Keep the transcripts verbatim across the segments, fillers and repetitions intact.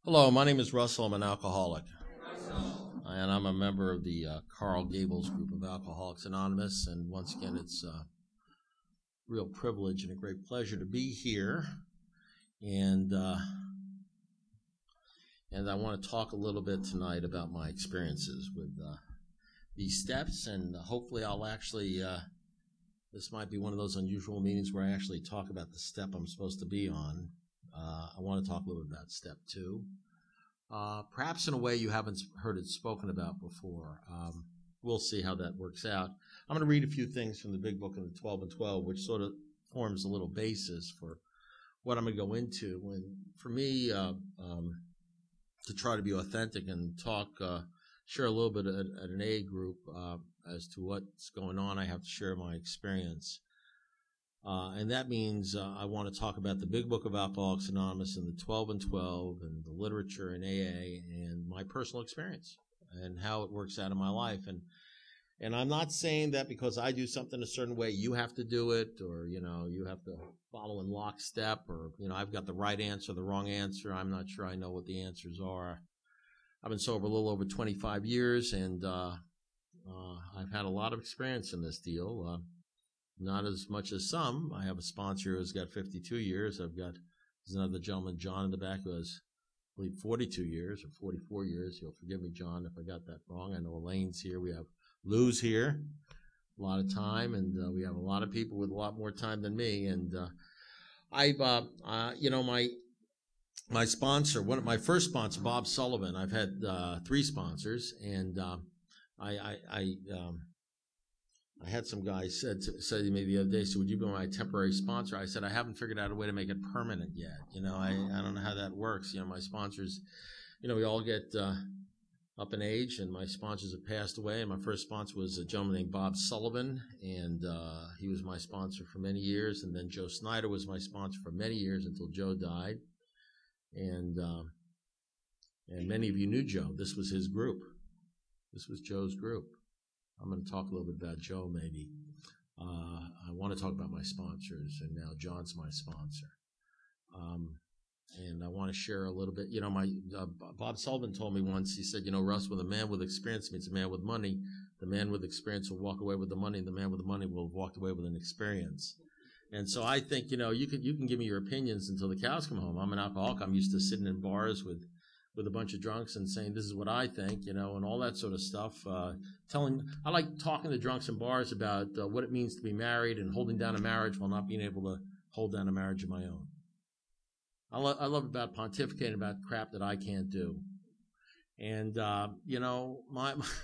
Hello, my name is Russell. I'm an alcoholic, and I'm a member of the uh, Carl Gables group of Alcoholics Anonymous. And once again, it's a real privilege and a great pleasure to be here. And uh, and I want to talk a little bit tonight about my experiences with uh, these steps, and hopefully, I'll actually. Uh, this might be one of those unusual meetings where I actually talk about the step I'm supposed to be on. Uh, I want to talk a little bit about step two. Uh, perhaps in a way you haven't heard it spoken about before. Um, we'll see how that works out. I'm going to read a few things from the Big Book of the twelve and twelve, which sort of forms a little basis for what I'm going to go into. And for me, uh, um, to try to be authentic and talk, uh, share a little bit at, at an A group uh, as to what's going on, I have to share my experience. Uh, and that means uh, I want to talk about the Big Book of Alcoholics Anonymous and the twelve and twelve and the literature in A A and my personal experience and how it works out in my life. And and I'm not saying that because I do something a certain way, you have to do it, or, you know, you have to follow in lockstep, or, you know, I've got the right answer, the wrong answer. I'm not sure I know what the answers are. I've been sober a little over twenty-five years, and uh, uh, I've had a lot of experience in this deal. Uh, Not as much as some. I have a sponsor who's got fifty-two years. I've got there's another gentleman, John, in the back, who has, I believe, forty-two years or forty-four years. You'll forgive me, John, if I got that wrong. I know Elaine's here. We have Lou's here, a lot of time, and uh, we have a lot of people with a lot more time than me. And uh, I've, uh, uh, you know, my my sponsor, one of my first sponsor, Bob Sullivan. I've had uh, three sponsors, and uh, I, I, I um, I had some guy said to, said to me the other day, so would you be my temporary sponsor? I said, I haven't figured out a way to make it permanent yet. You know, I, I don't know how that works. You know, my sponsors, you know, we all get uh, up in age, and my sponsors have passed away. And my first sponsor was a gentleman named Bob Sullivan, and uh, he was my sponsor for many years. And then Joe Snyder was my sponsor for many years until Joe died. And uh, and many of you knew Joe. This was his group. This was Joe's group. I'm going to talk a little bit about Joe, maybe. Uh, I want to talk about my sponsors, and now John's my sponsor. Um, and I want to share a little bit. You know, my uh, Bob Sullivan told me once, he said, you know, Russ, with a man with experience means a man with money. The man with experience will walk away with the money. The man with the money will have walked away with an experience. And so I think, you know, you can you can give me your opinions until the cows come home. I'm an alcoholic. I'm used to sitting in bars with with a bunch of drunks and saying, this is what I think, you know, and all that sort of stuff. Uh, telling, I like talking to drunks in bars about uh, what it means to be married and holding down a marriage while not being able to hold down a marriage of my own. I, lo- I love about pontificating about crap that I can't do. And, uh, you know, my, my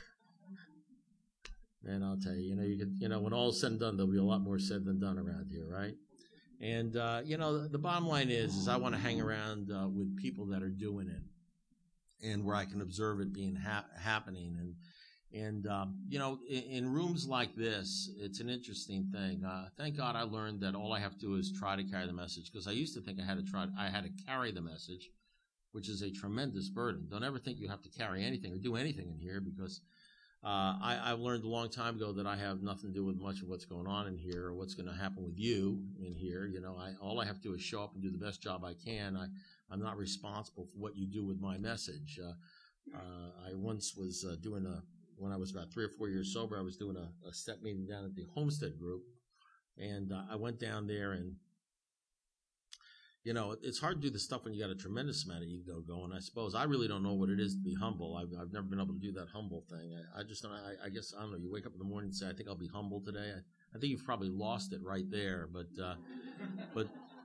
man, I'll tell you, you know, you could, you know, when all is said and done, there'll be a lot more said than done around here, right? And, uh, you know, the, the bottom line is, is I want to hang around uh, with people that are doing it, and where I can observe it being ha- happening. And, and um, you know, in, in rooms like this, it's an interesting thing. Uh, thank God I learned that all I have to do is try to carry the message, because I used to think I had to try, I had to carry the message, which is a tremendous burden. Don't ever think you have to carry anything or do anything in here, because uh, I, I learned a long time ago that I have nothing to do with much of what's going on in here or what's going to happen with you in here. You know, I, all I have to do is show up and do the best job I can. I, I'm not responsible for what you do with my message. Uh, uh, I once was uh, doing a, when I was about three or four years sober, I was doing a, a step meeting down at the Homestead group. And uh, I went down there, and, you know, it's hard to do this stuff when you got a tremendous amount of ego going. I suppose I really don't know what it is to be humble. I've, I've never been able to do that humble thing. I, I just, I, I guess, I don't know, you wake up in the morning and say, I think I'll be humble today. I, I think you've probably lost it right there. But, uh, but,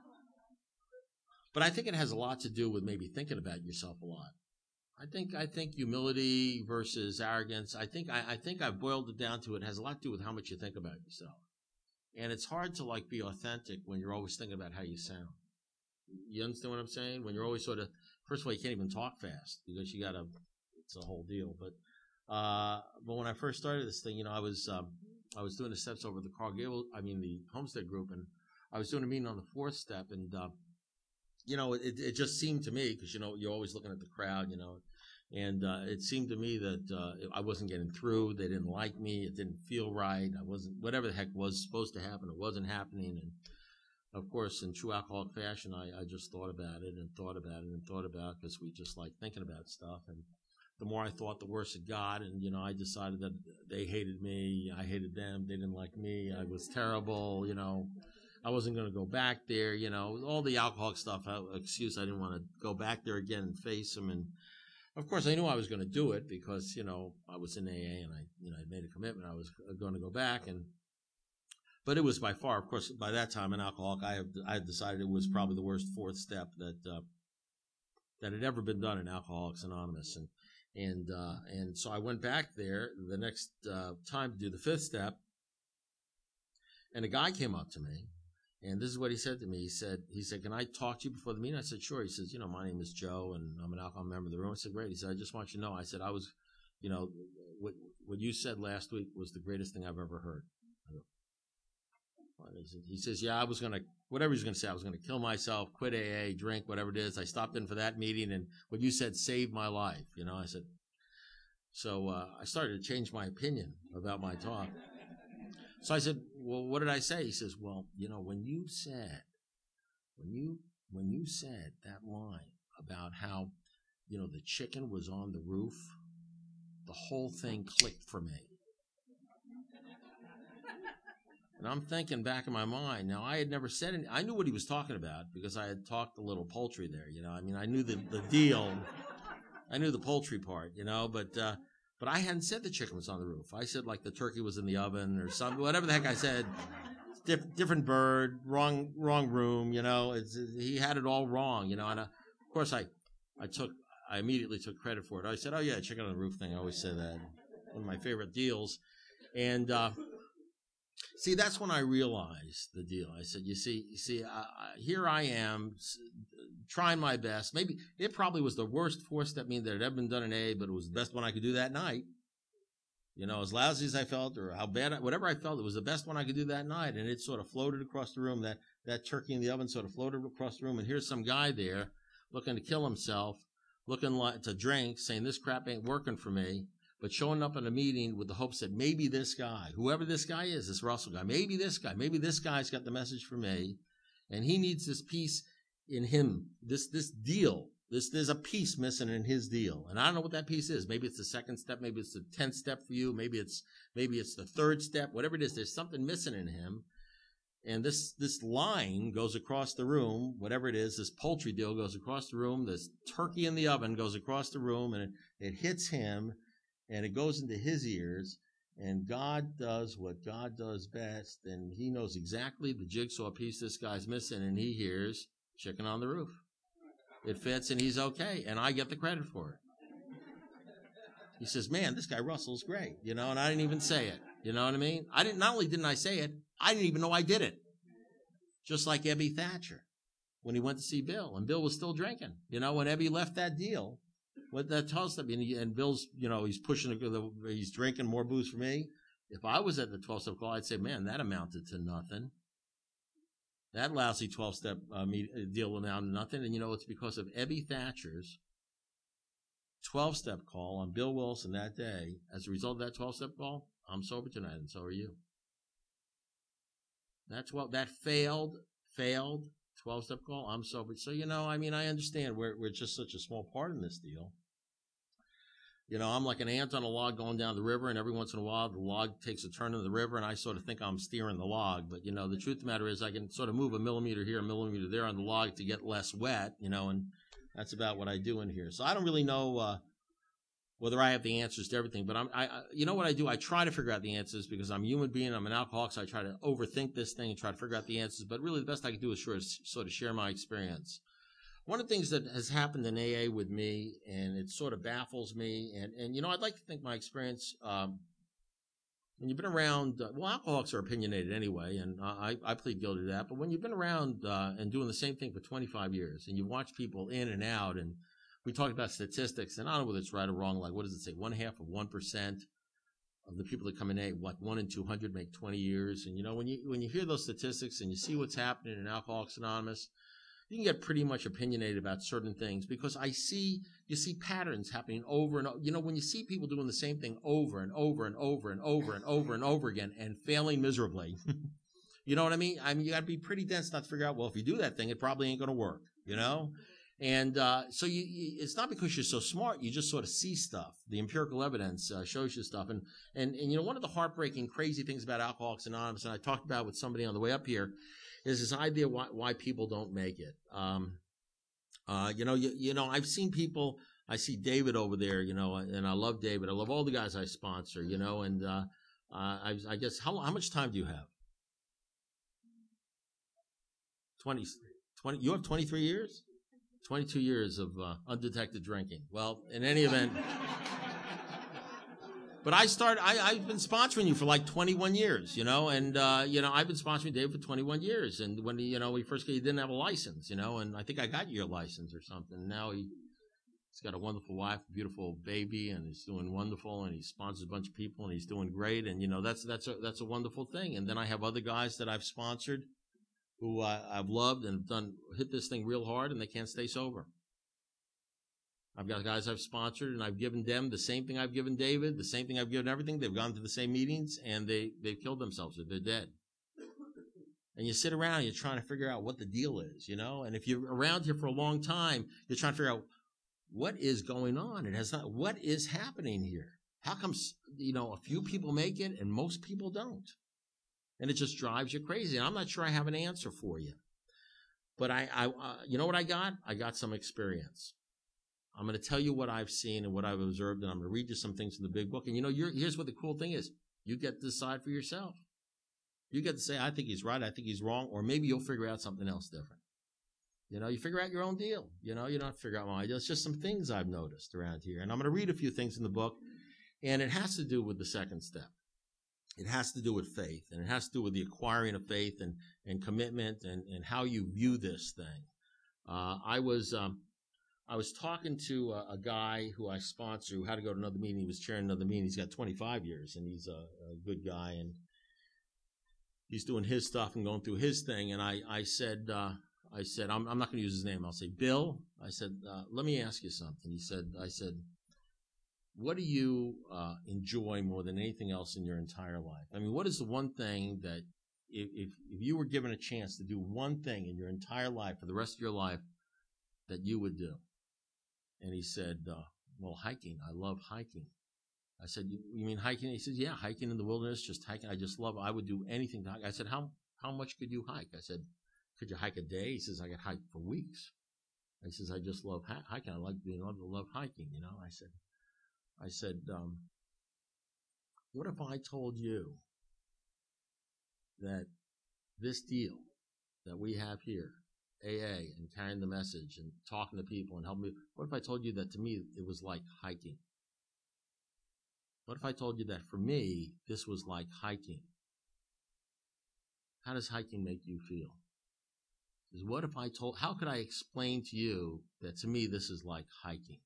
But I think it has a lot to do with maybe thinking about yourself a lot. I think I think humility versus arrogance. I think I, I think I've boiled it down to it has a lot to do with how much you think about yourself. And it's hard to like be authentic when you're always thinking about how you sound. You understand what I'm saying? When you're always sort of, first of all, you can't even talk fast because you got to. It's a whole deal. But uh, but when I first started this thing, you know, I was um, I was doing the steps over the Carl Gable, I mean the Homestead group, and I was doing a meeting on the fourth step, and. Uh, You know, it, it just seemed to me, because, you know, you're always looking at the crowd, you know, and uh, it seemed to me that uh, I wasn't getting through. They didn't like me. It didn't feel right. I wasn't, whatever the heck was supposed to happen, it wasn't happening. And of course, in true alcoholic fashion, I, I just thought about it and thought about it and thought about it because we just like thinking about stuff. And the more I thought, the worse it got. And, you know, I decided that they hated me. I hated them. They didn't like me. I was terrible. You know, I wasn't going to go back there. You know, all the alcoholic stuff, excuse, I didn't want to go back there again and face them. And, of course, I knew I was going to do it because, you know, I was in A A and I, you know, I made a commitment. I was going to go back. And, but it was by far, of course, by that time, an alcoholic, I have, I had decided it was probably the worst fourth step that, uh, that had ever been done in Alcoholics Anonymous. And, and, uh, and so I went back there the next, uh, time to do the fifth step. And a guy came up to me. And this is what he said to me. He said, he said, can I talk to you before the meeting? I said, sure. He says, you know, my name is Joe and I'm an alcohol member of the room. I said, great. He said, I just want you to know. I said, I was, you know, what, what you said last week was the greatest thing I've ever heard. I go, what is it? He says, yeah, I was going to, whatever he's going to say, I was going to kill myself, quit A A, drink, whatever it is. I stopped in for that meeting and what you said saved my life. You know, I said, so, uh, I started to change my opinion about my talk. So I said, well, what did I say? He says, well, you know, when you said, when you, when you said that line about how, you know, the chicken was on the roof, the whole thing clicked for me. And I'm thinking back in my mind, now I had never said any, I knew what he was talking about because I had talked a little poultry there, you know, I mean, I knew the, the deal. I knew the poultry part, you know, but, uh, But I hadn't said the chicken was on the roof. I said like the turkey was in the oven or something, whatever the heck I said. Diff- different bird, wrong, wrong room, you know. It's, he had it all wrong, you know. And uh, of course, I, I took, I immediately took credit for it. I said, "Oh yeah, chicken on the roof thing." I always say that. One of my favorite deals. And uh, see, that's when I realized the deal. I said, "You see, you see, I, I, here I am." Trying my best. Maybe it probably was the worst four-step meeting that had ever been done in A A, but it was the best one I could do that night. You know, as lousy as I felt or how bad, I, whatever I felt, it was the best one I could do that night. And it sort of floated across the room. That, that turkey in the oven sort of floated across the room. And here's some guy there looking to kill himself, looking like to drink, saying this crap ain't working for me, but showing up at a meeting with the hopes that maybe this guy, whoever this guy is, this Russell guy, maybe this guy, maybe this guy's got the message for me. And he needs this piece in him, this, this deal, this, there's a piece missing in his deal. And I don't know what that piece is. Maybe it's the second step. Maybe it's the tenth step for you. Maybe it's, maybe it's the third step, whatever it is. There's something missing in him. And this, this line goes across the room, whatever it is, this poultry deal goes across the room. This turkey in the oven goes across the room and it, it hits him and it goes into his ears. And God does what God does best. And he knows exactly the jigsaw piece this guy's missing. And he hears, chicken on the roof. It fits and he's okay. And I get the credit for it. He says, man, this guy Russell's great. You know, and I didn't even say it. You know what I mean? I didn't, not only didn't I say it, I didn't even know I did it. Just like Ebby Thatcher when he went to see Bill and Bill was still drinking. You know, when Ebby left that deal, what that tells them, and Bill's, you know, he's pushing, the, he's drinking more booze for me. If I was at the twelve-step call, I'd say, man, that amounted to nothing. That lousy twelve-step uh, deal amounted to nothing. And, you know, it's because of Ebby Thatcher's twelve-step call on Bill Wilson that day. As a result of that twelve-step call, I'm sober tonight, and so are you. That's what, that failed, failed twelve-step call, I'm sober. So, you know, I mean, I understand we're, we're just such a small part in this deal. You know, I'm like an ant on a log going down the river, and every once in a while the log takes a turn in the river, and I sort of think I'm steering the log. But, you know, the truth of the matter is I can sort of move a millimeter here, a millimeter there on the log to get less wet, you know, and that's about what I do in here. So I don't really know uh, whether I have the answers to everything. But, I'm, I, I, you know what I do? I try to figure out the answers because I'm a human being. I'm an alcoholic, so I try to overthink this thing and try to figure out the answers. But really the best I can do is sort of, sort of share my experience. One of the things that has happened in A A with me, and it sort of baffles me, and, and you know, I'd like to think my experience, um, when you've been around, uh, well, alcoholics are opinionated anyway, and I, I plead guilty to that, but when you've been around uh, and doing the same thing for twenty-five years, and you watch people in and out, and we talked about statistics, and I don't know whether it's right or wrong, like what does it say, one half of one percent of the people that come in A A, like one in two hundred make twenty years, and you know, when you when you hear those statistics and you see what's happening in Alcoholics Anonymous, you can get pretty much opinionated about certain things because I see, you see patterns happening over and over. You know, when you see people doing the same thing over and over and over and over and over and over again and failing miserably, You know what I mean? I mean, you got to be pretty dense not to figure out, well, if you do that thing, it probably ain't going to work, you know? And uh, so you, you, it's not because you're so smart. You just sort of see stuff. The empirical evidence uh, shows you stuff. And, and, and, you know, one of the heartbreaking, crazy things about Alcoholics Anonymous, and I talked about with somebody on the way up here, is this idea why, why people don't make it. Um, uh, you know, you, you know, I've seen people, I see David over there, you know, and I love David. I love all the guys I sponsor, you know, and uh, uh, I, I guess, how, how much time do you have? twenty, twenty, you have twenty-three years? twenty-two years of uh, undetected drinking. Well, in any event, but I started, I, I've been sponsoring you for like twenty-one years, you know, and, uh, you know, I've been sponsoring Dave for twenty-one years. And when, he, you know, we first, he didn't have a license, you know, and I think I got your license or something. Now he, he's got a wonderful wife, a beautiful baby, and he's doing wonderful, and he sponsors a bunch of people, and he's doing great. And, you know, that's, that's a, that's a wonderful thing. And then I have other guys that I've sponsored who uh, I've loved and done hit this thing real hard, and they can't stay sober. I've got guys I've sponsored, and I've given them the same thing I've given David, the same thing I've given everything. They've gone to the same meetings, and they, they've killed themselves, or they're dead. And you sit around, and you're trying to figure out what the deal is, you know? And if you're around here for a long time, you're trying to figure out what is going on. It has not, what is happening here? How come, you know, a few people make it and most people don't? And it just drives you crazy. And I'm not sure I have an answer for you. But I, I uh, you know what I got? I got some experience. I'm going to tell you what I've seen and what I've observed, and I'm going to read you some things in the big book. And, you know, you're, here's what the cool thing is. You get to decide for yourself. You get to say, I think he's right, I think he's wrong, or maybe you'll figure out something else different. You know, you figure out your own deal. You know, you don't have to figure out my idea. It's just some things I've noticed around here. And I'm going to read a few things in the book, and it has to do with the second step. It has to do with faith, and it has to do with the acquiring of faith and, and commitment and, and how you view this thing. Uh, I was, um, I was talking to a, a guy who I sponsor who had to go to another meeting. He was chairing another meeting. He's got twenty-five years, and he's a, a good guy, and he's doing his stuff and going through his thing. And I, I said, uh, I said, I'm, I'm not going to use his name. I'll say, Bill, I said, uh, let me ask you something. He said, I said, what do you uh, enjoy more than anything else in your entire life? I mean, what is the one thing that if, if, if you were given a chance to do one thing in your entire life for the rest of your life that you would do? And he said, uh, well, hiking. I love hiking. I said, you, you mean hiking? He said, yeah, hiking in the wilderness, just hiking. I just love it. I would do anything to hike. I said, how, how much could you hike? I said, could you hike a day? He says, I could hike for weeks. He says, I just love ha- hiking. I like being able to love hiking, you know. I said, I said, um, what if I told you that this deal that we have here, A A and carrying the message and talking to people and helping me, what if I told you that to me it was like hiking? What if I told you that for me, this was like hiking? How does hiking make you feel? Is what if I told, how could I explain to you that to me this is like hiking?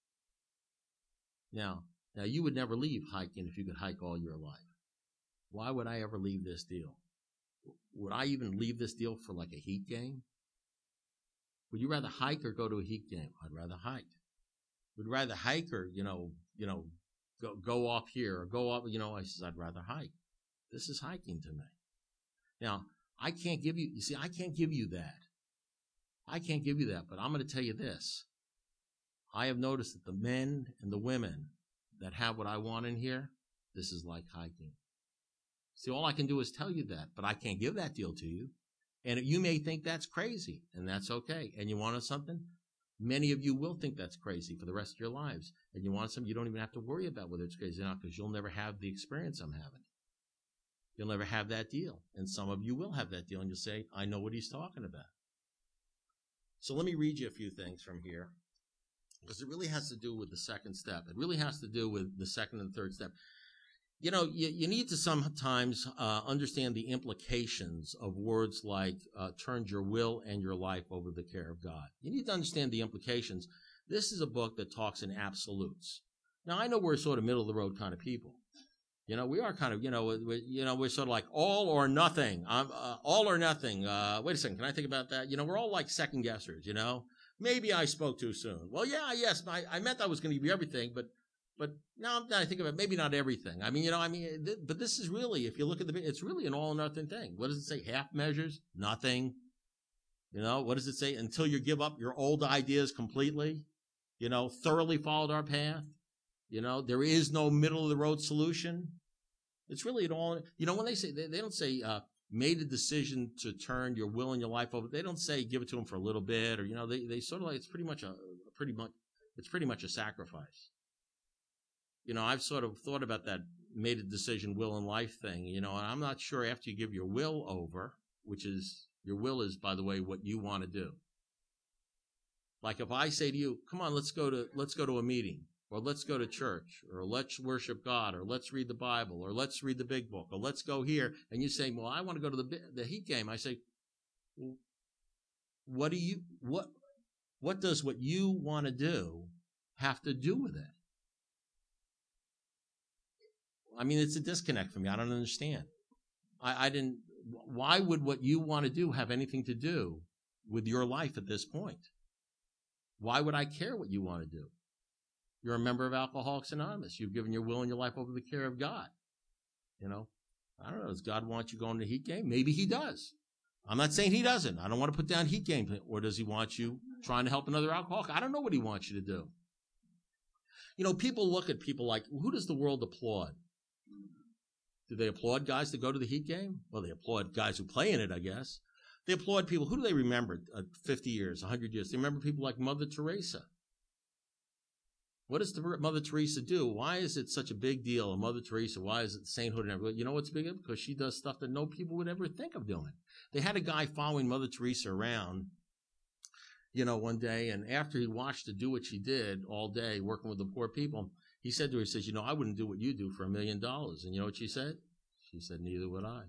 Now, now you would never leave hiking if you could hike all your life. Why would I ever leave this deal? Would I even leave this deal for like a heat game? Would you rather hike or go to a heat game? I'd rather hike. Would you rather hike or, you know, you know, go, go off here or go up, you know, I says, I'd rather hike. This is hiking to me. Now, I can't give you, you see, I can't give you that. I can't give you that, but I'm going to tell you this. I have noticed that the men and the women that have what I want in here, this is like hiking. See, all I can do is tell you that, but I can't give that deal to you. And you may think that's crazy, and that's okay. And you want something? Many of you will think that's crazy for the rest of your lives. And you want something, you don't even have to worry about whether it's crazy or not, because you'll never have the experience I'm having. You'll never have that deal. And some of you will have that deal, and you'll say, I know what he's talking about. So let me read you a few things from here, because it really has to do with the second step. It really has to do with the second and third step. You know, you, you need to sometimes uh, understand the implications of words like uh, turned your will and your life over to the care of God. You need to understand the implications. This is a book that talks in absolutes. Now, I know we're sort of middle-of-the-road kind of people. You know, we are kind of, you know, we, you know, we're sort of like all or nothing. I'm uh, all or nothing. Uh, wait a second. Can I think about that? You know, we're all like second guessers, you know. Maybe I spoke too soon. Well, yeah, yes. I, I meant I was going to give you everything, but But now I think of it, maybe not everything. I mean, you know, I mean, th- but this is really, if you look at the, it's really an all or nothing thing. What does it say? Half measures? Nothing. You know, what does it say? Until you give up your old ideas completely, you know, thoroughly followed our path. You know, there is no middle of the road solution. It's really an all, you know, when they say, they, they don't say, uh, made a decision to turn your will and your life over. They don't say give it to them for a little bit, or, you know, they, they sort of like, it's pretty much a, a pretty much, it's pretty much a sacrifice. You know, I've sort of thought about that made a decision, will and life thing, you know, and I'm not sure after you give your will over, which is, your will is, by the way, what you want to do. Like if I say to you, come on, let's go to, let's go to a meeting, or let's go to church, or let's worship God, or let's read the Bible, or let's read the big book, or let's go here, and you say, well, I want to go to the, the Heat game. I say, well, what do you, what, what does what you want to do have to do with it? I mean, it's a disconnect for me. I don't understand. I, I didn't, why would what you want to do have anything to do with your life at this point? Why would I care what you want to do? You're a member of Alcoholics Anonymous. You've given your will and your life over to the care of God. You know, I don't know. Does God want you going to the Heat game? Maybe he does. I'm not saying he doesn't. I don't want to put down Heat game. Or does he want you trying to help another alcoholic? I don't know what he wants you to do. You know, people look at people like, who does the world applaud? Do they applaud guys that go to the Heat game? Well, they applaud guys who play in it, I guess. They applaud people. Who do they remember uh, fifty years, one hundred years? They remember people like Mother Teresa. What does the Mother Teresa do? Why is it such a big deal? Mother Teresa, why is it sainthood and everything? You know what's big? Because she does stuff that no people would ever think of doing. They had a guy following Mother Teresa around, you know, one day, and after he watched her do what she did all day, working with the poor people, he said to her, he says, you know, I wouldn't do what you do for a million dollars. And you know what she said? She said, neither would I.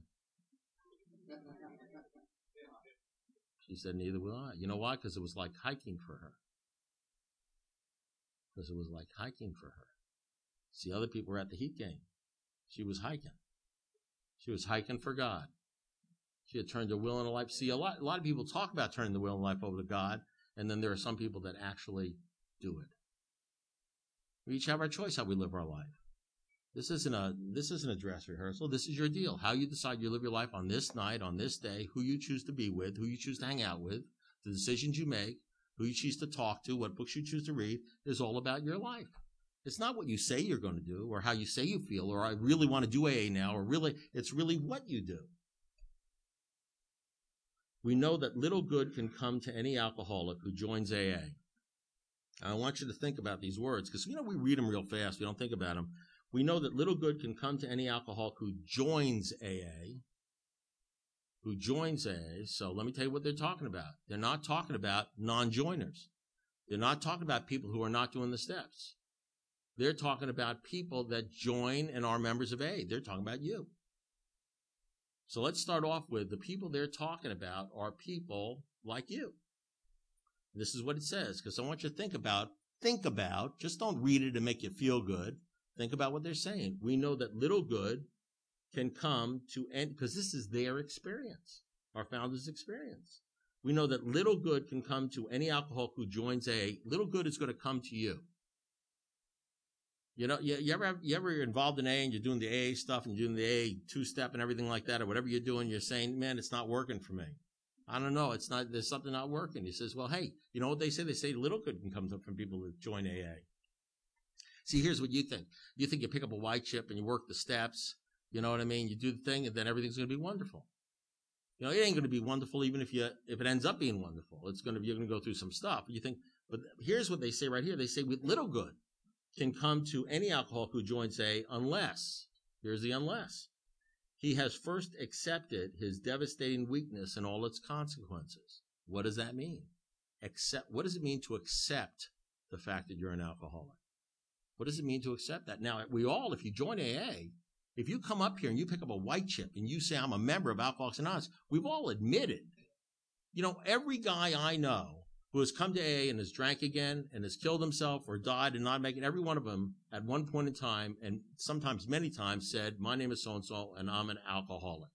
She said, neither will I. You know why? Because it was like hiking for her. Because it was like hiking for her. See, other people were at the Heat game. She was hiking. She was hiking for God. She had turned her will and her life. See, a lot, a lot of people talk about turning the will and life over to God, and then there are some people that actually do it. We each have our choice how we live our life. This isn't a, this isn't a dress rehearsal. This is your deal. How you decide you live your life on this night, on this day, who you choose to be with, who you choose to hang out with, the decisions you make, who you choose to talk to, what books you choose to read, is all about your life. It's not what you say you're going to do, or how you say you feel, or I really want to do A A now, or really, it's really what you do. We know that little good can come to any alcoholic who joins A A. I want you to think about these words, because, you know, we read them real fast. We don't think about them. We know that little good can come to any alcoholic who joins A A, who joins A A. So let me tell you what they're talking about. They're not talking about non-joiners. They're not talking about people who are not doing the steps. They're talking about people that join and are members of A A. They're talking about you. So let's start off with the people they're talking about are people like you. This is what it says, because I want you to think about, think about, just don't read it and make you feel good. Think about what they're saying. We know that little good can come to end, because this is their experience, our founder's experience. We know that little good can come to any alcoholic who joins A A. Little good is going to come to you. You know, you, you ever have, you ever involved in A A and you're doing the A A stuff and you're doing the A A two-step and everything like that, or whatever you're doing, you're saying, man, it's not working for me. I don't know. It's not, there's something not working. He says, well, hey, you know what they say? They say little good can come from people that join A A. See, here's what you think. You think you pick up a white chip and you work the steps. You know what I mean? You do the thing and then everything's going to be wonderful. You know, it ain't going to be wonderful even if you, if it ends up being wonderful. It's going to be, you're going to go through some stuff. You think, but here's what they say right here. They say with little good can come to any alcoholic who joins A A unless, here's the unless, he has first accepted his devastating weakness and all its consequences. What does that mean? Accept, what does it mean to accept the fact that you're an alcoholic? What does it mean to accept that? Now, we all, if you join A A, if you come up here and you pick up a white chip and you say, I'm a member of Alcoholics Anonymous, we've all admitted, you know, every guy I know who has come to A A and has drank again and has killed himself or died and not making, every one of them at one point in time, and sometimes many times, said, my name is so-and-so and I'm an alcoholic.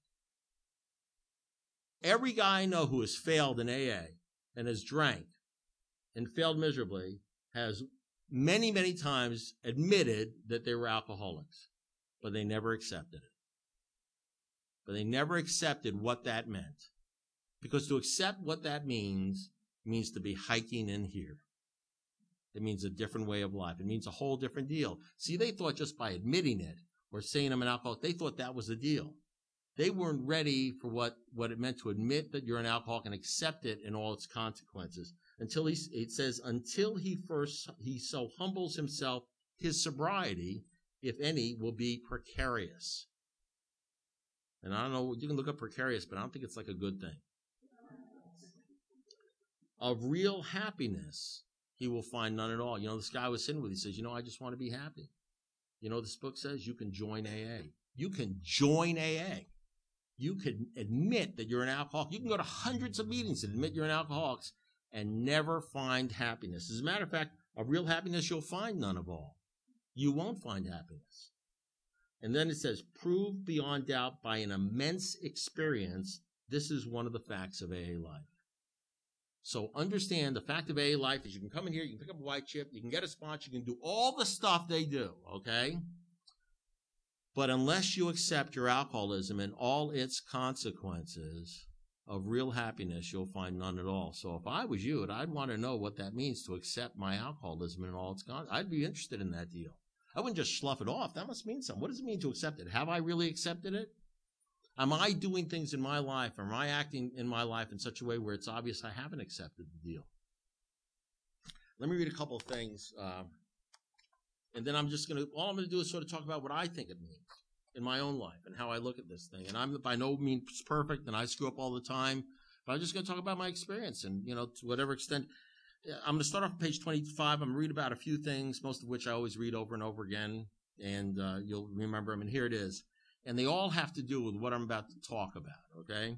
Every guy I know who has failed in A A and has drank and failed miserably has many, many times admitted that they were alcoholics, but they never accepted it. But they never accepted what that meant. Because to accept what that means, means to be hiking in here. It means a different way of life. It means a whole different deal. See, they thought just by admitting it or saying I'm an alcoholic, they thought that was the deal. They weren't ready for what, what it meant to admit that you're an alcoholic and accept it in all its consequences. Until he, it says, until he first, he so humbles himself, his sobriety, if any, will be precarious. And I don't know, you can look up precarious, but I don't think it's like a good thing. Of real happiness, he will find none at all. You know, this guy I was sitting with, he says, you know, I just want to be happy. You know, this book says you can join A A. You can join A A. You can admit that you're an alcoholic. You can go to hundreds of meetings and admit you're an alcoholic and never find happiness. As a matter of fact, of real happiness, you'll find none of all. You won't find happiness. And then it says, prove beyond doubt by an immense experience, this is one of the facts of A A life. So understand the fact of A A life is you can come in here, you can pick up a white chip, you can get a sponsor, you can do all the stuff they do, okay? But unless you accept your alcoholism and all its consequences of real happiness, you'll find none at all. So if I was you, I'd want to know what that means to accept my alcoholism and all its consequences. I'd be interested in that deal. I wouldn't just slough it off. That must mean something. What does it mean to accept it? Have I really accepted it? Am I doing things in my life? Am I acting in my life in such a way where it's obvious I haven't accepted the deal? Let me read a couple of things. Uh, and then I'm just going to, all I'm going to do is sort of talk about what I think it means in my own life and how I look at this thing. And I'm by no means perfect and I screw up all the time, but I'm just going to talk about my experience and, you know, to whatever extent. I'm going to start off on page twenty-five. I'm going to read about a few things, most of which I always read over and over again, and uh, you'll remember them. And here it is. And they all have to do with what I'm about to talk about, okay?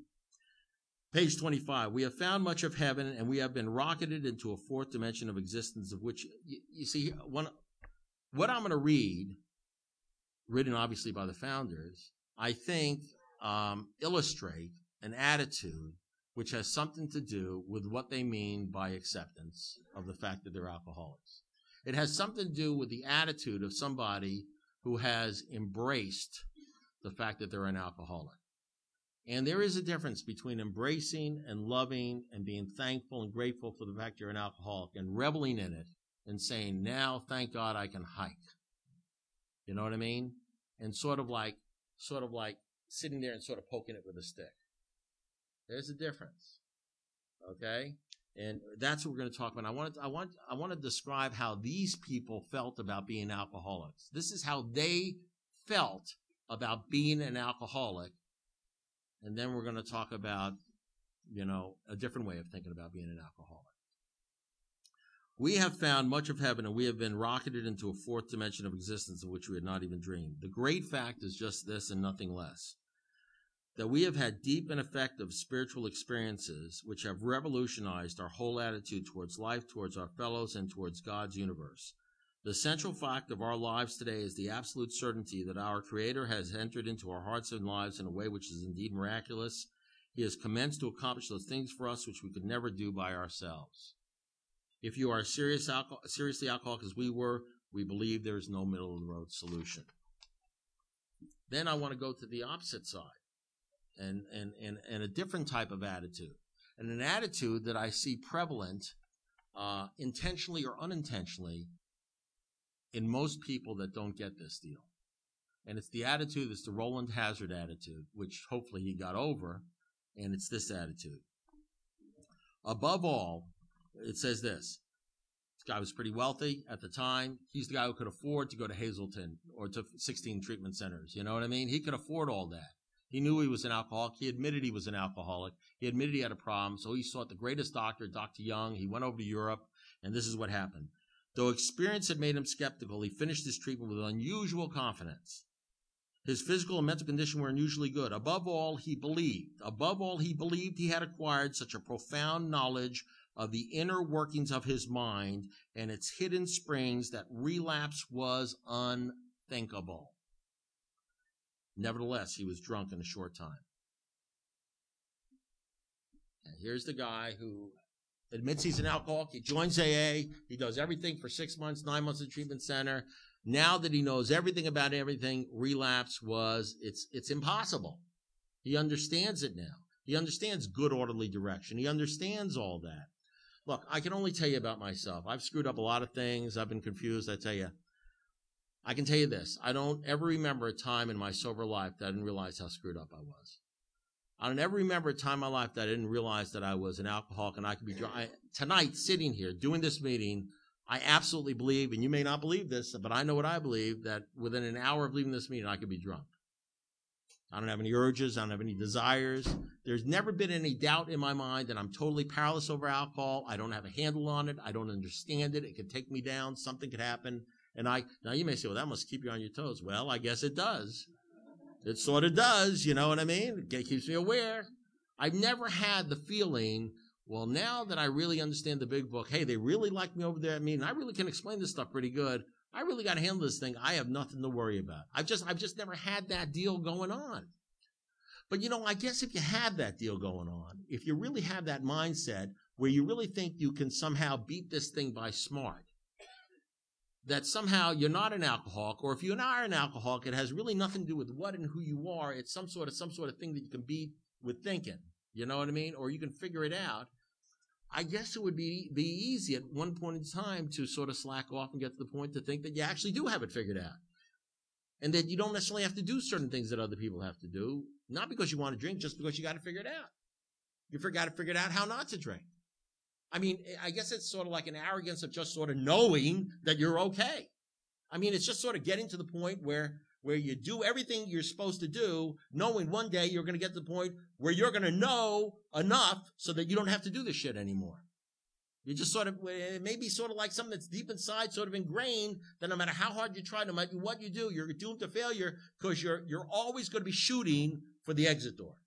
Page twenty-five. We have found much of heaven, and we have been rocketed into a fourth dimension of existence, of which, you, you see, one, what I'm going to read, written obviously by the founders, I think um, illustrate an attitude which has something to do with what they mean by acceptance of the fact that they're alcoholics. It has something to do with the attitude of somebody who has embraced the fact that they're an alcoholic. And there is a difference between embracing and loving and being thankful and grateful for the fact you're an alcoholic and reveling in it and saying, now, thank God I can hike. You know what I mean? And sort of like, sort of like sitting there and sort of poking it with a stick. There's a difference. Okay? And that's what we're going to talk about. I want to, I want, I want to describe how these people felt about being alcoholics. This is how they felt about being an alcoholic. And then we're going to talk about, you know, a different way of thinking about being an alcoholic. We have found much of heaven, and we have been rocketed into a fourth dimension of existence of which we had not even dreamed. The great fact is just this and nothing less, that we have had deep and effective spiritual experiences which have revolutionized our whole attitude towards life, towards our fellows, and towards God's universe. The central fact of our lives today is the absolute certainty that our Creator has entered into our hearts and lives in a way which is indeed miraculous. He has commenced to accomplish those things for us which we could never do by ourselves. If you are serious alcohol, seriously alcoholic as we were, we believe there is no middle-of-the-road solution. Then I want to go to the opposite side. And, and, and, and a different type of attitude. And an attitude that I see prevalent, uh, intentionally or unintentionally, in most people that don't get this deal. And it's the attitude, it's the Roland Hazard attitude, which hopefully he got over, and it's this attitude. Above all, it says this. This guy was pretty wealthy at the time. He's the guy who could afford to go to Hazleton or to sixteen treatment centers. You know what I mean? He could afford all that. He knew he was an alcoholic. He admitted he was an alcoholic. He admitted he had a problem. So he sought the greatest doctor, Doctor Young. He went over to Europe, and this is what happened. Though experience had made him skeptical, he finished his treatment with unusual confidence. His physical and mental condition were unusually good. Above all, he believed. Above all, he believed he had acquired such a profound knowledge of the inner workings of his mind and its hidden springs that relapse was unthinkable. Nevertheless, he was drunk in a short time. And here's the guy who admits he's an alcoholic. He joins A A. He does everything for six months, nine months in treatment center. Now that he knows everything about everything, relapse was, it's, it's impossible. He understands it now. He understands good orderly direction. He understands all that. Look, I can only tell you about myself. I've screwed up a lot of things. I've been confused. I tell you, I can tell you this. I don't ever remember a time in my sober life that I didn't realize how screwed up I was. I don't ever remember a time in my life that I didn't realize that I was an alcoholic and I could be drunk. I, tonight, sitting here, doing this meeting, I absolutely believe, and you may not believe this, but I know what I believe, that within an hour of leaving this meeting, I could be drunk. I don't have any urges. I don't have any desires. There's never been any doubt in my mind that I'm totally powerless over alcohol. I don't have a handle on it. I don't understand it. It could take me down. Something could happen. And I, now you may say, well, that must keep you on your toes. Well, I guess it does. It sort of does. You know what I mean? It keeps me aware. I've never had the feeling, well, now that I really understand the big book, hey, they really like me over there at me, and I really can explain this stuff pretty good. I really got to handle this thing. I have nothing to worry about. I've just, I've just never had that deal going on. But, you know, I guess if you have that deal going on, if you really have that mindset where you really think you can somehow beat this thing by smart, that somehow you're not an alcoholic, or if you are an alcoholic, it has really nothing to do with what and who you are. It's some sort of, some sort of thing that you can beat with thinking. You know what I mean? Or you can figure it out. I guess it would be, be easy at one point in time to sort of slack off and get to the point to think that you actually do have it figured out. And that you don't necessarily have to do certain things that other people have to do, not because you want to drink, just because you got to figure it out. You got to figure out how not to drink. I mean, I guess it's sort of like an arrogance of just sort of knowing that you're okay. I mean, it's just sort of getting to the point where, where you do everything you're supposed to do, knowing one day you're going to get to the point where you're going to know enough so that you don't have to do this shit anymore. You just sort of, it may be sort of like something that's deep inside, sort of ingrained, that no matter how hard you try, no matter what you do, you're doomed to failure because you're, you're always going to be shooting for the exit door.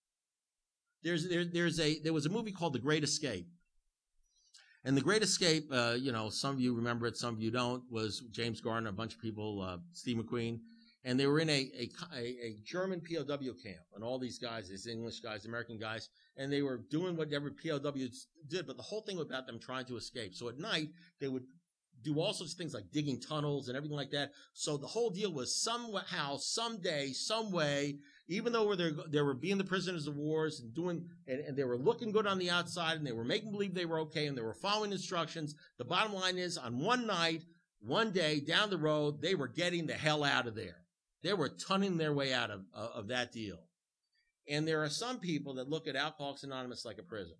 There's, there, there's a, there was a movie called The Great Escape. And The Great Escape, uh, you know, some of you remember it, some of you don't, was James Garner, a bunch of people, uh, Steve McQueen. And they were in a, a, a German P O W camp. And all these guys, these English guys, American guys, and they were doing whatever P O Ws did. But the whole thing was about them trying to escape. So at night, they would do all sorts of things like digging tunnels and everything like that. So the whole deal was somehow, someday, some way, even though they were, they were being the prisoners of wars and doing, and, and they were looking good on the outside and they were making believe they were okay and they were following instructions. The bottom line is, on one night, one day down the road, they were getting the hell out of there. They were tunneling their way out of, uh, of that deal. And there are some people that look at Alcoholics Anonymous like a prison,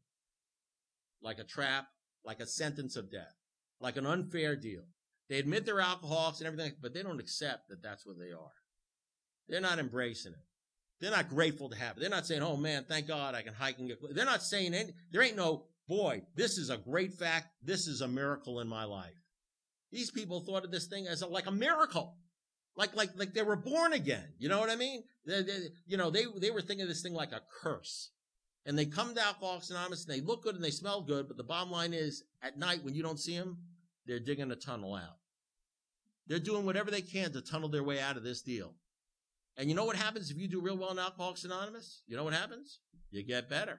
like a trap, like a sentence of death, like an unfair deal. They admit they're alcoholics and everything, but they don't accept that that's what they are. They're not embracing it. They're not grateful to have it. They're not saying, oh man, thank God I can hike and get, they're not saying any, there ain't no, boy, this is a great fact. This is a miracle in my life. These people thought of this thing as a, like a miracle. Like, like, like they were born again. You know what I mean? They, they, you know, they, they were thinking of this thing like a curse. And they come to Alcoholics Anonymous and they look good and they smell good. But the bottom line is, at night when you don't see them, they're digging a tunnel out. They're doing whatever they can to tunnel their way out of this deal. And you know what happens if you do real well in Alcoholics Anonymous? You know what happens? You get better.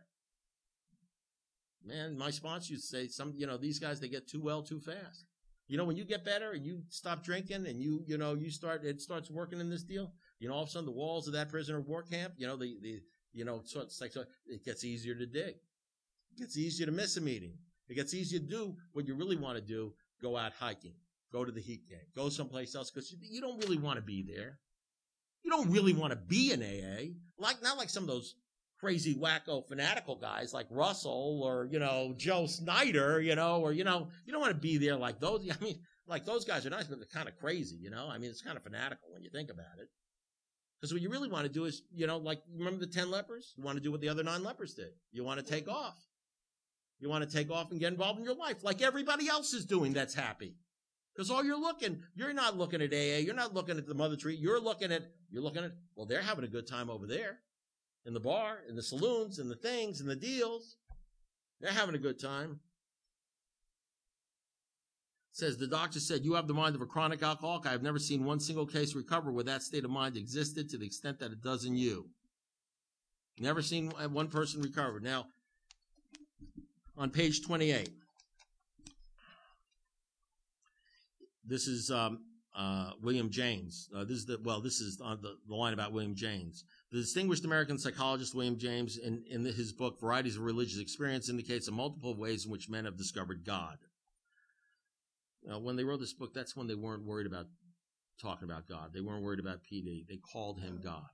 Man, my sponsor used to say, some, you know, these guys, they get too well too fast. You know, when you get better and you stop drinking and you, you know, you start, it starts working in this deal, you know, all of a sudden the walls of that prisoner of war camp, you know, the, the, you know, so it's like, so it gets easier to dig. It gets easier to miss a meeting. It gets easier to do what you really want to do. Go out hiking, go to the heat game, go someplace else because you, you don't really want to be there. You don't really want to be in A A, like, not like some of those crazy, wacko, fanatical guys like Russell or, you know, Joe Snyder, you know, or, you know, you don't want to be there like those. I mean, like those guys are nice, but they're kind of crazy, you know. I mean, it's kind of fanatical when you think about it. Because what you really want to do is, you know, like, remember the ten lepers? You want to do what the other nine lepers did. You want to take off. You want to take off and get involved in your life like everybody else is doing that's happy. Because all you're looking, you're not looking at A A, you're not looking at the Mother Tree, you're looking at, you're looking at, well, they're having a good time over there. In the bar, in the saloons, in the things, in the deals. They're having a good time. It says, the doctor said, you have the mind of a chronic alcoholic. I have never seen one single case recover where that state of mind existed to the extent that it does in you. Never seen one person recover. Now, on page twenty-eight. This is um, uh, William James. Uh, this is the well. This is on the, the line about William James. The distinguished American psychologist William James, in, in his book *Varieties of Religious Experience*, indicates the multiple ways in which men have discovered God. Now, when they wrote this book, that's when they weren't worried about talking about God. They weren't worried about P D. They called him God.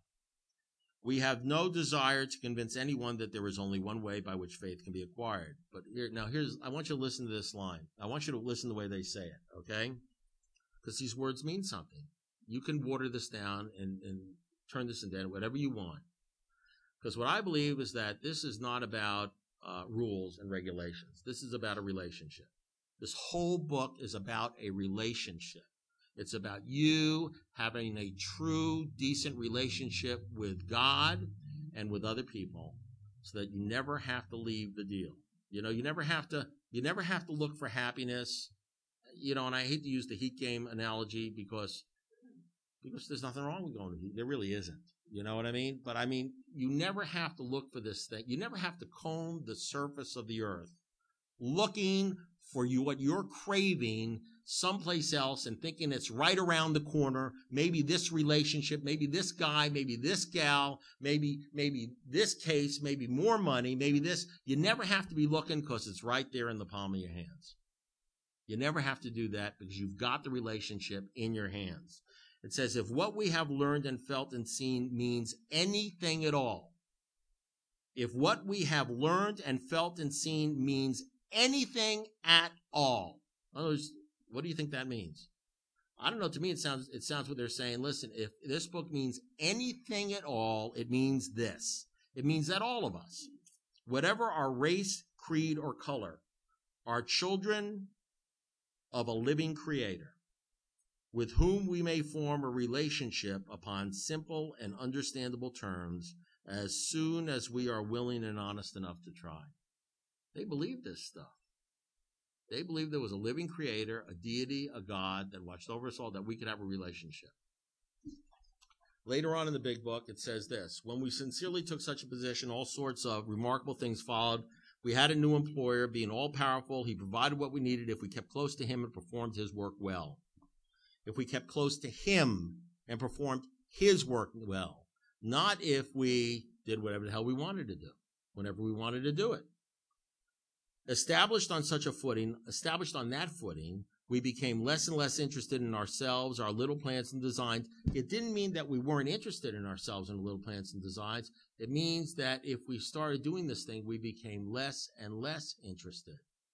We have no desire to convince anyone that there is only one way by which faith can be acquired. But here, now here's, I want you to listen to this line. I want you to listen to the way they say it, okay? Because these words mean something. You can water this down and, and turn this into whatever you want. Because what I believe is that this is not about uh, rules and regulations. This is about a relationship. This whole book is about a relationship. It's about you having a true, decent relationship with God and with other people so that you never have to leave the deal. You know, you never have to, you never have to look for happiness. You know, and I hate to use the Heat game analogy because, because there's nothing wrong with going to Heat. There really isn't. You know what I mean? But I mean, you never have to look for this thing. You never have to comb the surface of the earth looking for you, what you're craving someplace else and thinking it's right around the corner. Maybe this relationship, maybe this guy, maybe this gal, maybe, maybe this case, maybe more money, maybe this. You never have to be looking because it's right there in the palm of your hands. You never have to do that because you've got the relationship in your hands. It says, if what we have learned and felt and seen means anything at all, if what we have learned and felt and seen means anything at all. In other words, what do you think that means? I don't know. To me, it sounds, it sounds what they're saying. Listen, if this book means anything at all, it means this. It means that all of us, whatever our race, creed, or color, are children of a living creator with whom we may form a relationship upon simple and understandable terms as soon as we are willing and honest enough to try. They believed this stuff. They believed there was a living creator, a deity, a God that watched over us all, that we could have a relationship. Later on in the big book, it says this: when we sincerely took such a position, all sorts of remarkable things followed. We had a new employer, being all-powerful. He provided what we needed if we kept close to him and performed his work well. If we kept close to him and performed his work well. Not if we did whatever the hell we wanted to do, whenever we wanted to do it. Established on such a footing, established on that footing, we became less and less interested in ourselves, our little plans and designs. It didn't mean that we weren't interested in ourselves and little plans and designs. It means that if we started doing this thing, we became less and less interested.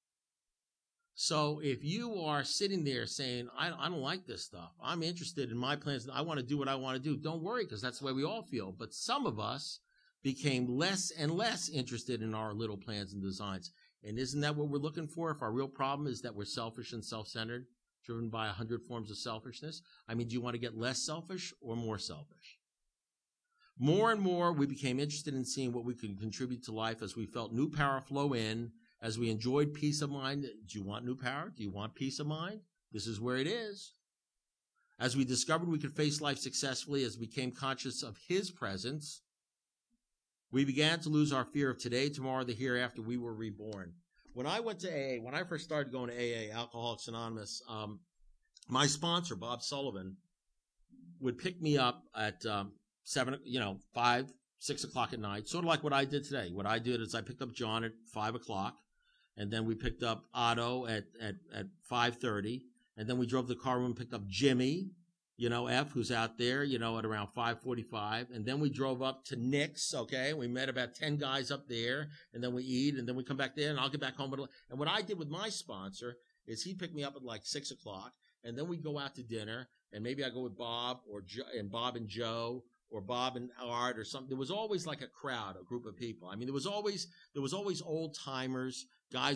So if you are sitting there saying, I, I don't like this stuff, I'm interested in my plans, I want to do what I want to do, don't worry, because that's the way we all feel. But some of us became less and less interested in our little plans and designs. And isn't that what we're looking for? If our real problem is that we're selfish and self-centered, driven by a hundred forms of selfishness, I mean, do you want to get less selfish or more selfish? More and more, we became interested in seeing what we could contribute to life as we felt new power flow in, as we enjoyed peace of mind. Do you want new power? Do you want peace of mind? This is where it is. As we discovered we could face life successfully, as we became conscious of his presence, we began to lose our fear of today, tomorrow, the hereafter. We were reborn. When I went to A A, when I first started going to A A, Alcoholics Anonymous, um, my sponsor, Bob Sullivan, would pick me up at um, seven, you know, five, six o'clock at night, sort of like what I did today. What I did is I picked up John at five o'clock, and then we picked up Otto at at at five thirty, and then we drove the car and picked up Jimmy, you know, F, who's out there, you know, at around five forty-five. And then we drove up to Nick's, okay? We met about ten guys up there, and then we eat, and then we come back there, and I'll get back home. And what I did with my sponsor is he picked me up at like six o'clock, and then we go out to dinner, and maybe I go with Bob or jo- and Bob and Joe, or Bob and Art or something. There was always like a crowd, a group of people. I mean, there was always, there was always old timers. Guys would,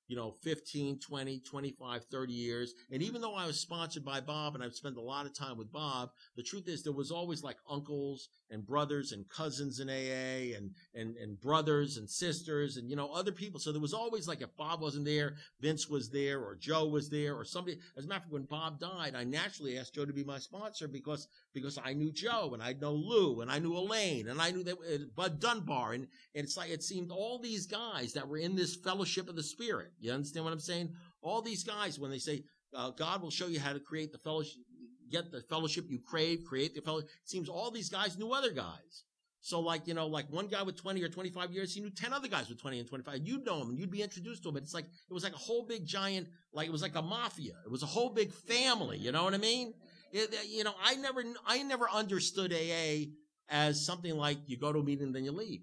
you know, fifteen, twenty, twenty-five, thirty years. And even though I was sponsored by Bob and I've spent a lot of time with Bob, the truth is there was always like uncles and brothers and cousins in A A and, and, and brothers and sisters and, you know, other people. So there was always like, if Bob wasn't there, Vince was there or Joe was there or somebody. As a matter of fact, when Bob died, I naturally asked Joe to be my sponsor because, because I knew Joe and I know Lou and I knew Elaine and I knew that uh, Bud Dunbar. And, and it's like, it seemed all these guys that were in this fellowship of the Spirit. You understand what I'm saying? All these guys, when they say, uh, God will show you how to create the fellowship, get the fellowship you crave, create the fellowship. It seems all these guys knew other guys. So like, you know, like one guy with twenty or twenty-five years, he knew ten other guys with twenty and twenty-five. You'd know him and you'd be introduced to him. But it's like, it was like a whole big giant, like it was like a mafia. It was a whole big family. You know what I mean? It, you know, I never, I never understood A A as something like you go to a meeting and then you leave.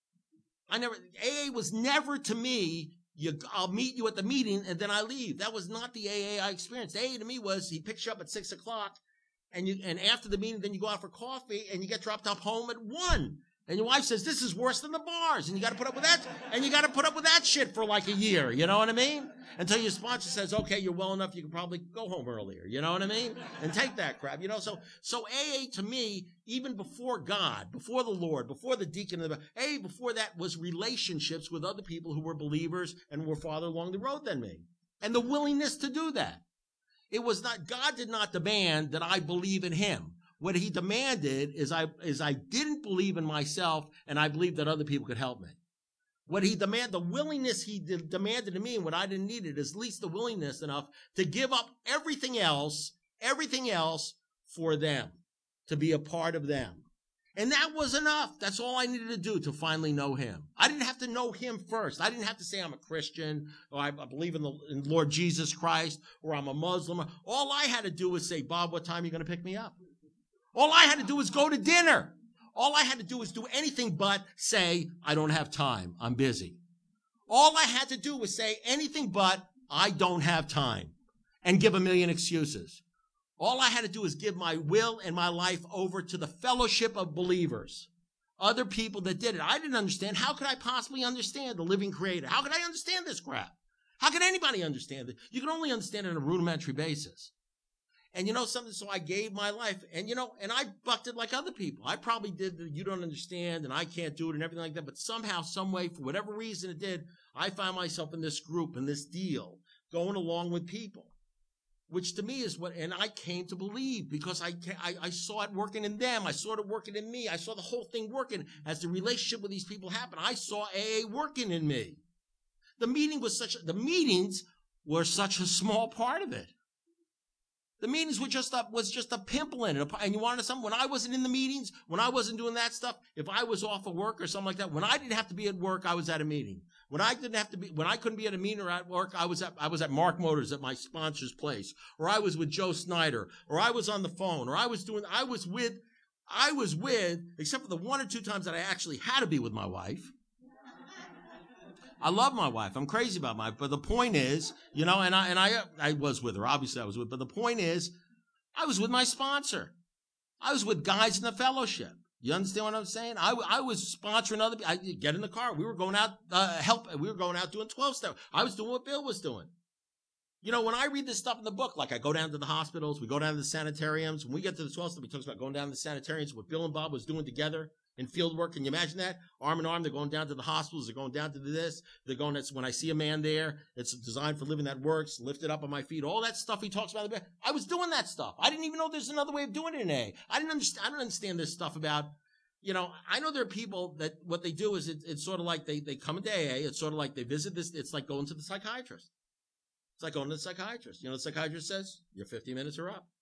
I never, A A was never to me, you, I'll meet you at the meeting and then I leave. That was not the A A I experienced. A A to me was he picks you up at six o'clock and you, and after the meeting, then you go out for coffee and you get dropped off home at one. And your wife says, this is worse than the bars. And you got to put up with that. And you got to put up with that shit for like a year. You know what I mean? Until your sponsor says, okay, you're well enough. You can probably go home earlier. You know what I mean? And take that crap. You know, so, so A A to me, even before God, before the Lord, before the deacon, A A before that was relationships with other people who were believers and were farther along the road than me. And the willingness to do that. It was not, God did not demand that I believe in him. What he demanded is I, is I didn't believe in myself and I believed that other people could help me. What he demanded, the willingness he did, demanded of me and what I didn't need it is at least the willingness enough to give up everything else, everything else for them, to be a part of them. And that was enough. That's all I needed to do to finally know him. I didn't have to know him first. I didn't have to say I'm a Christian or I believe in the in Lord Jesus Christ or I'm a Muslim. All I had to do was say, Bob, what time are you going to pick me up? All I had to do was go to dinner. All I had to do was do anything but say, I don't have time. I'm busy. All I had to do was say anything but I don't have time and give a million excuses. All I had to do was give my will and my life over to the fellowship of believers, other people that did it. I didn't understand. How could I possibly understand the living creator? How could I understand this crap? How could anybody understand it? You can only understand it on a rudimentary basis. And you know something? So I gave my life and, you know, and I bucked it like other people. I probably did the you don't understand and I can't do it and everything like that. But somehow, some way, for whatever reason it did, I found myself in this group, in this deal, going along with people, which to me is what, and I came to believe because I, I, I saw it working in them. I saw it working in me. I saw the whole thing working as the relationship with these people happened. I saw A A working in me. The meeting was such, the meetings were such a small part of it. The meetings were just a, was just a pimple in it. And you wanted something, when I wasn't in the meetings, when I wasn't doing that stuff, if I was off of work or something like that, when I didn't have to be at work, I was at a meeting. When I didn't have to be, when I couldn't be at a meeting or at work, I was at, I was at Mark Motors at my sponsor's place, or I was with Joe Snyder, or I was on the phone, or I was doing, I was with, I was with, except for the one or two times that I actually had to be with my wife. I love my wife. I'm crazy about my wife. But the point is, you know, and I and I I was with her. Obviously, I was with. But the point is, I was with my sponsor. I was with guys in the fellowship. You understand what I'm saying? I, I was sponsoring other people. I get in the car. We were going out uh, help. We were going out doing twelve step. I was doing what Bill was doing. You know, when I read this stuff in the book, like I go down to the hospitals, we go down to the sanitariums. When we get to the twelve step, he talks about going down to the sanitariums, what Bill and Bob was doing together in field work. Can you imagine that? Arm in arm, they're going down to the hospitals, they're going down to this, they're going, that's when I see a man there, it's designed for living that works, lifted up on my feet, all that stuff he talks about. I was doing that stuff. I didn't even know there's another way of doing it in A. I didn't understand, I don't understand this stuff about, you know, I know there are people that what they do is it, it's sort of like they, they come into A A, it's sort of like they visit this, it's like going to the psychiatrist. It's like going to the psychiatrist. You know, the psychiatrist says, your fifty minutes are up.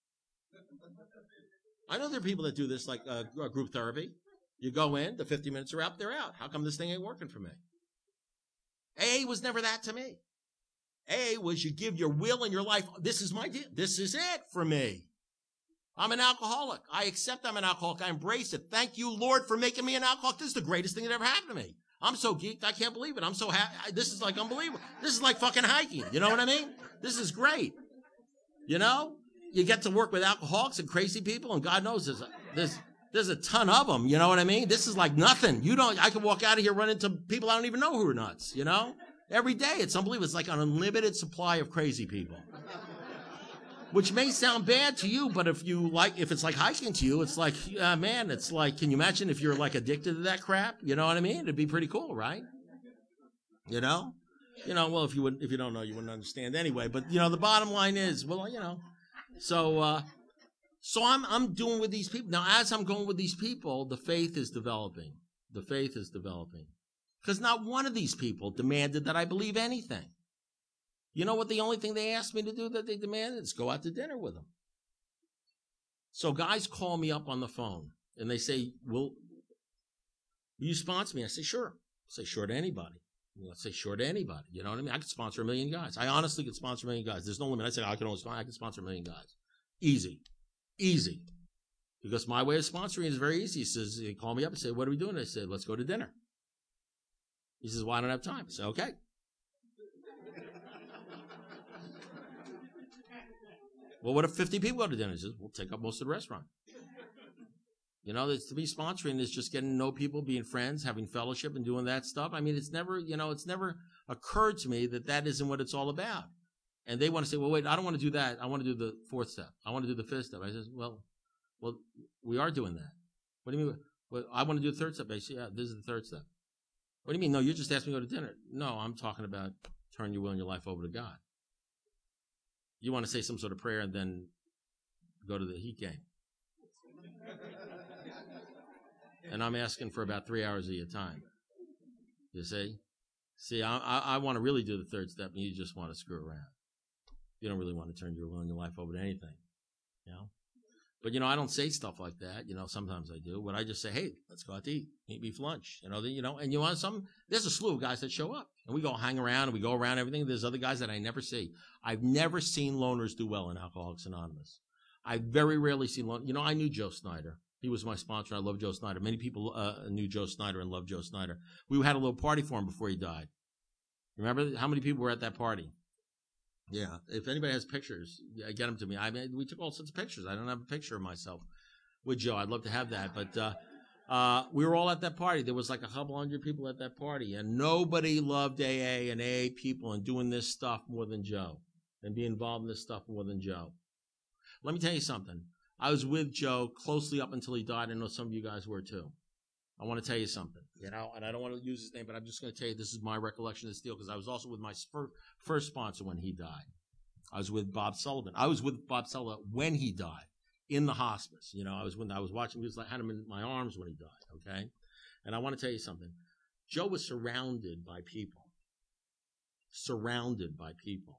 I know there are people that do this like uh, group therapy. You go in, the fifty minutes are up, they're out. How come this thing ain't working for me? A A was never that to me. A A was you give your will and your life. This is my deal. This is it for me. I'm an alcoholic. I accept I'm an alcoholic. I embrace it. Thank you, Lord, for making me an alcoholic. This is the greatest thing that ever happened to me. I'm so geeked, I can't believe it. I'm so happy. This is like unbelievable. This is like fucking hiking. You know what I mean? This is great. You know? You get to work with alcoholics and crazy people, and God knows there's a, there's There's a ton of them, you know what I mean? This is like nothing. You don't, I can walk out of here, run into people I don't even know who are nuts, you know? Every day. It's unbelievable. It's like an unlimited supply of crazy people. Which may sound bad to you, but if you like, if it's like hiking to you, it's like, uh, man, it's like, can you imagine if you're like addicted to that crap? You know what I mean? It'd be pretty cool, right? You know? You know, well, if you would, if you don't know, you wouldn't understand anyway. But, you know, the bottom line is, well, you know, so, uh, so I'm, I'm doing with these people. Now, as I'm going with these people, the faith is developing. The faith is developing. Because not one of these people demanded that I believe anything. You know what the only thing they asked me to do that they demanded is go out to dinner with them. So guys call me up on the phone and they say, will, will you sponsor me? I say, sure. I say, sure to anybody. I say, sure to anybody. You know what I mean? I could sponsor a million guys. I honestly could sponsor a million guys. There's no limit. I say, I can only sponsor, I can sponsor a million guys. Easy. Easy. Because my way of sponsoring is very easy. He says, he call me up and say, what are we doing? I said, let's go to dinner. He says, well, I don't have time. I say, okay. Well, what if fifty people go to dinner? He says, we'll take up most of the restaurant. You know, to be sponsoring is just getting to know people, being friends, having fellowship, and doing that stuff. I mean, it's never, you know, it's never occurred to me that that isn't what it's all about. And they want to say, well, wait, I don't want to do that. I want to do the fourth step. I want to do the fifth step. I says, well, well, we are doing that. What do you mean? Well, I want to do the third step. I say, yeah, this is the third step. What do you mean? No, you just asked me to go to dinner. No, I'm talking about turn your will and your life over to God. You want to say some sort of prayer and then go to the Heat game. And I'm asking for about three hours of your time. You see? See, I, I, I want to really do the third step, and you just want to screw around. You don't really want to turn your will and your life over to anything. You know? But, you know, I don't say stuff like that. You know, sometimes I do. But I just say, hey, let's go out to eat. Meet me for lunch. You know, the, you know, and you want some, there's a slew of guys that show up. And we go hang around, and we go around everything. There's other guys that I never see. I've never seen loners do well in Alcoholics Anonymous. I've very rarely seen loners. You know, I knew Joe Snyder. He was my sponsor. I love Joe Snyder. Many people uh, knew Joe Snyder and loved Joe Snyder. We had a little party for him before he died. Remember how many people were at that party? Yeah. If anybody has pictures, get them to me. I mean, we took all sorts of pictures. I don't have a picture of myself with Joe. I'd love to have that. But uh, uh, we were all at that party. There was like a couple hundred people at that party. And nobody loved A A and A A people and doing this stuff more than Joe. And being involved in this stuff more than Joe. Let me tell you something. I was with Joe closely up until he died. I know some of you guys were too. I want to tell you something, you know, and I don't want to use his name, but I'm just going to tell you this is my recollection of this deal because I was also with my first sponsor when he died. I was with Bob Sullivan. I was with Bob Sullivan when he died in the hospice. You know, I was when I was watching, he was like, had him in my arms when he died. Okay. And I want to tell you something. Joe was surrounded by people, surrounded by people.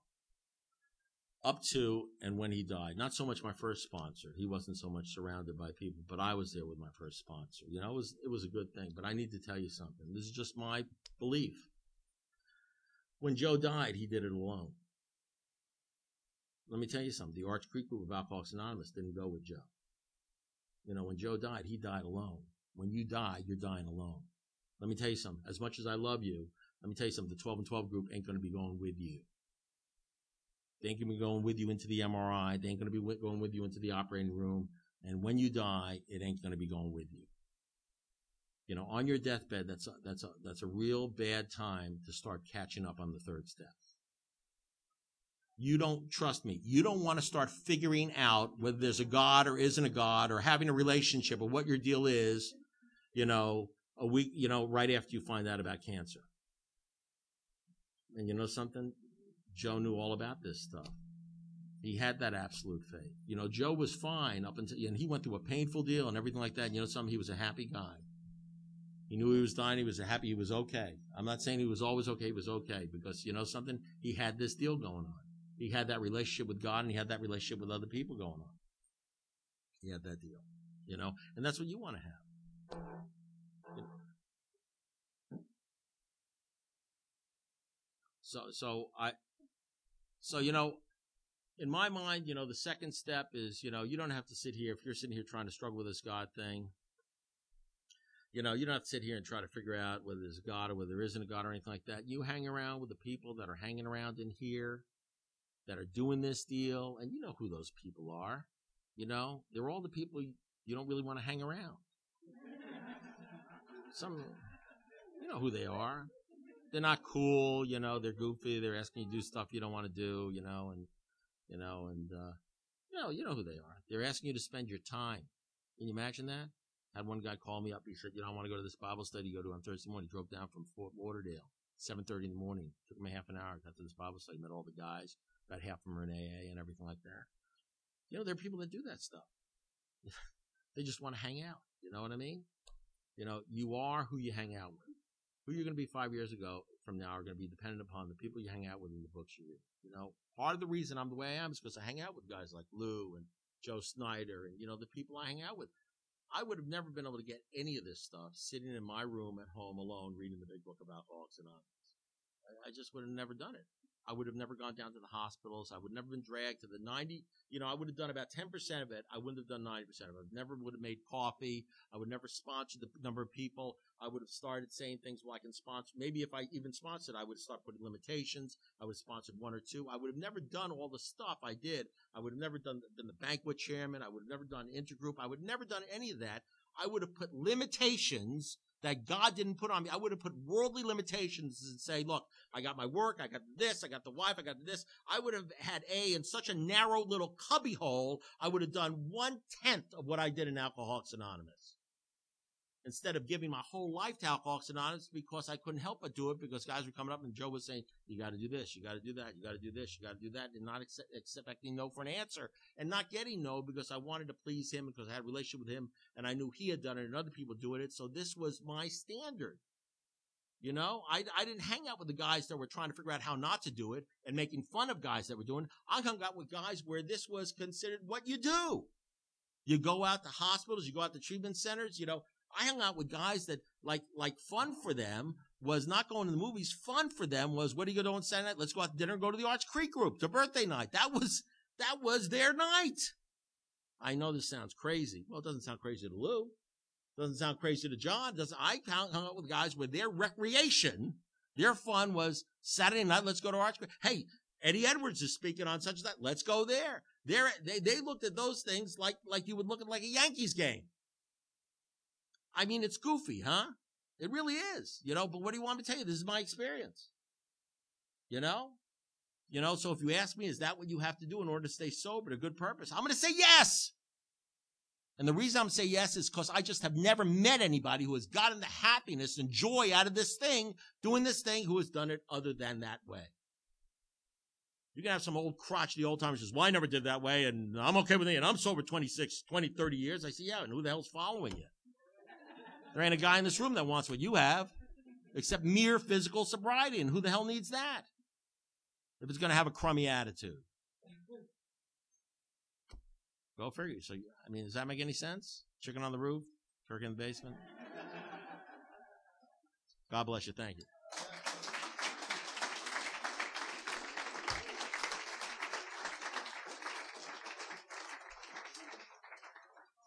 Up to and when he died. Not so much my first sponsor. He wasn't so much surrounded by people, but I was there with my first sponsor. You know, it was, it was a good thing, but I need to tell you something. This is just my belief. When Joe died, he did it alone. Let me tell you something. The Arch Creek group of Alcoholics Anonymous didn't go with Joe. You know, when Joe died, he died alone. When you die, you're dying alone. Let me tell you something. As much as I love you, let me tell you something. The twelve and twelve group ain't going to be going with you. They ain't going to be going with you into the M R I. They ain't going to be going with you into the operating room. And when you die, it ain't going to be going with you. You know, on your deathbed, that's a, that's a, that's a real bad time to start catching up on the third step. You don't, trust me, you don't want to start figuring out whether there's a God or isn't a God or having a relationship or what your deal is, you know, a week, you know, right after you find out about cancer. And you know something? Joe knew all about this stuff. He had that absolute faith. You know, Joe was fine up until, and he went through a painful deal and everything like that. And you know something? He was a happy guy. He knew he was dying. He was happy. He was okay. I'm not saying he was always okay. He was okay because, you know something? He had this deal going on. He had that relationship with God and he had that relationship with other people going on. He had that deal, you know, and that's what you want to have. You know? So, so I, So, you know, in my mind, you know, the second step is, you know, you don't have to sit here, if you're sitting here trying to struggle with this God thing, you know, you don't have to sit here and try to figure out whether there's a God or whether there isn't a God or anything like that. You hang around with the people that are hanging around in here, that are doing this deal, and you know who those people are. You know, they're all the people you don't really want to hang around. Some, you know who they are. they're not cool, you know, they're goofy, they're asking you to do stuff you don't want to do, you know, and, you know, and, uh, you know, you know who they are. They're asking you to spend your time. Can you imagine that? I had one guy call me up. He said, you know, I want to go to this Bible study you go to on Thursday morning. He drove down from Fort Lauderdale, seven thirty in the morning. Took him a half an hour. Got to this Bible study, met all the guys. About half of them are in A A and everything like that. You know, there are people that do that stuff. They just want to hang out. You know what I mean? You know, you are who you hang out with. Who you're going to be five years ago from now are going to be dependent upon the people you hang out with and the books you read. You know, part of the reason I'm the way I am is because I hang out with guys like Lou and Joe Snyder and, you know, the people I hang out with. I would have never been able to get any of this stuff sitting in my room at home alone reading the big book about Alcoholics Anonymous. I, I just would have never done it. I would have never gone down to the hospitals. I would have never been dragged to the ninety. You know, I would have done about ten percent of it. I wouldn't have done ninety percent of it. I never would have made coffee. I would never sponsor the number of people. I would have started saying things, well, I can sponsor. Maybe if I even sponsored, I would start putting limitations. I would have sponsored one or two. I would have never done all the stuff I did. I would have never done been the banquet chairman. I would have never done intergroup. I would have never done any of that. I would have put limitations that God didn't put on me. I would have put worldly limitations and say, look, I got my work, I got this, I got the wife, I got this. I would have had A in such a narrow little cubby hole, I would have done one-tenth of what I did in Alcoholics Anonymous. Instead of giving my whole life to Alcoholics Anonymous because I couldn't help but do it because guys were coming up and Joe was saying, you got to do this, you got to do that, you got to do this, you got to do that, and not accept, expecting no for an answer and not getting no because I wanted to please him because I had a relationship with him and I knew he had done it and other people doing it. So this was my standard. You know, I, I didn't hang out with the guys that were trying to figure out how not to do it and making fun of guys that were doing it. I hung out with guys where this was considered what you do. You go out to hospitals, you go out to treatment centers, you know. I hung out with guys that like, like fun for them was not going to the movies. Fun for them was, what are you going to do on Saturday night? Let's go out to dinner and go to the Arts Creek group, to birthday night. That was, that was their night. I know this sounds crazy. Well, it doesn't sound crazy to Lou. It doesn't sound crazy to John. It doesn't, I hung out with guys where their recreation, their fun was Saturday night. Let's go to Arts Creek. Hey, Eddie Edwards is speaking on such and that. Let's go there. They're, they, they looked at those things like, like you would look at like a Yankees game. I mean, it's goofy, huh? It really is, you know, but what do you want me to tell you? This is my experience, you know, you know, so if you ask me, is that what you have to do in order to stay sober to good purpose? I'm going to say yes. And the reason I'm saying yes is because I just have never met anybody who has gotten the happiness and joy out of this thing, doing this thing, who has done it other than that way. You can have some old crotchety old timers who says, well, I never did that way and I'm okay with it and I'm sober twenty-six, twenty, thirty years. I say, yeah, and who the hell's following you? There ain't a guy in this room that wants what you have, except mere physical sobriety. And who the hell needs that? If it's going to have a crummy attitude. Go figure. So, I mean, does that make any sense? Chicken on the roof? Turkey in the basement? God bless you. Thank you.